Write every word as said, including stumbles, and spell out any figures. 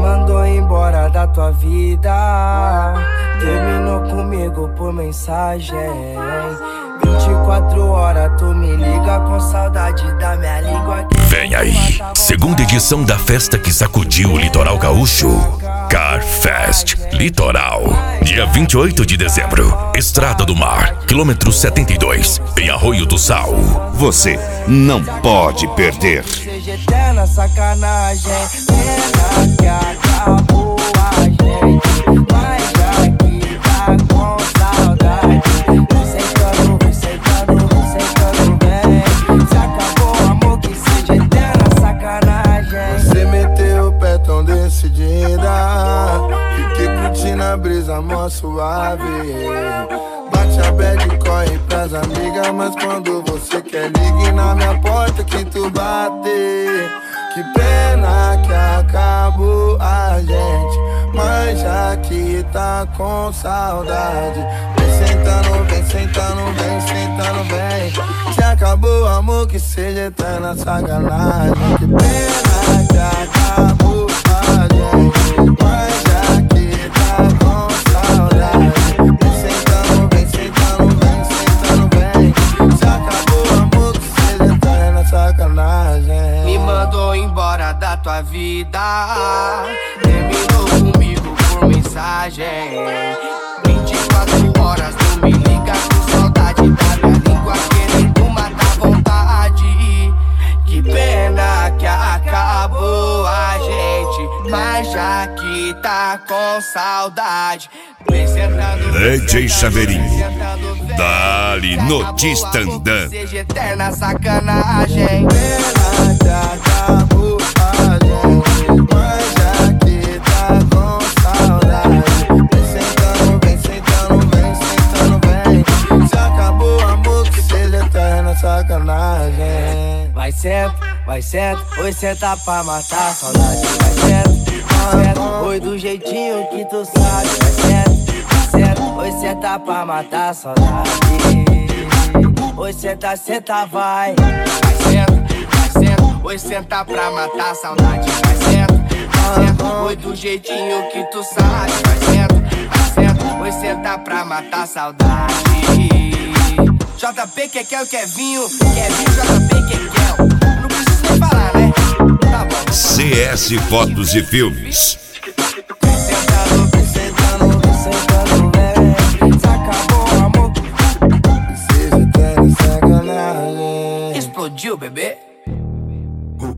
mandou embora da tua vida, terminou comigo por mensagem. Vinte e quatro horas tu me liga com saudade da minha língua. Vem aí, segunda edição da festa que sacudiu o litoral gaúcho, Car Fest Litoral. Dia vinte e oito de dezembro, Estrada do Mar, quilômetro setenta e dois, em Arroio do Sal. Você não pode perder. Seja eterna sacanagem, pena que acabou a gente, mas já que tá com saudade, vem sentando, vem sentando, vem sentando bem. Se acabou o amor, que seja eterna sacanagem. Você meteu o pé tão decidida, fiquei curtindo a brisa mó suave. Bate a bad e corre pras amigas, mas quando você quer, ligue na minha porta que tu bate. Que pena que acabou a gente, mas já que tá com saudade, vem sentando, vem sentando, vem sentando, vem. Se acabou o amor, que seja eterna sacanagem. Que pena que acabou a gente, mas já que tá com saudade, vem sentando, vem sentando, vem sentando, vem. Se acabou o amor, que seja eterna sacanagem. Me mandou embora da tua vida, terminou comigo por mensagem. Vinte e quatro horas tu me liga com saudade da minha língua, querendo matar vontade. Que pena que acabou a gente, mas já que tá com saudade, vem sentando, D J Chaveirinho, sentando, vem. dali no Tistandã. Seja eterna sacanagem. Pena que acabou a gente, mas já que tá com saudade, vem sentando, vem sentando, vem sentando, vem. Se acabou o amor, que seja eterna sacanagem. Vai senta, vai senta, oi senta pra matar a saudade. Vai senta, vai senta, oi do jeitinho que tu sabe. Vai senta, vai senta, oi senta pra matar a saudade. Oi senta, senta, vai. Vai senta, vai senta, oi senta pra matar a saudade. Vai senta, vai senta, oi do jeitinho que tu sabe. Vai senta, vai senta, oi senta pra matar a saudade. J P, Kekel e Kevinho, Kevinho, J P, Kekel. Não preciso nem falar, né? Tá bom. C S Fotos e Filmes. Vem sentando, vem sentando, vem sentando, vem. Se acabou o amor, Que seja eterna sacanagem. explodiu, bebê.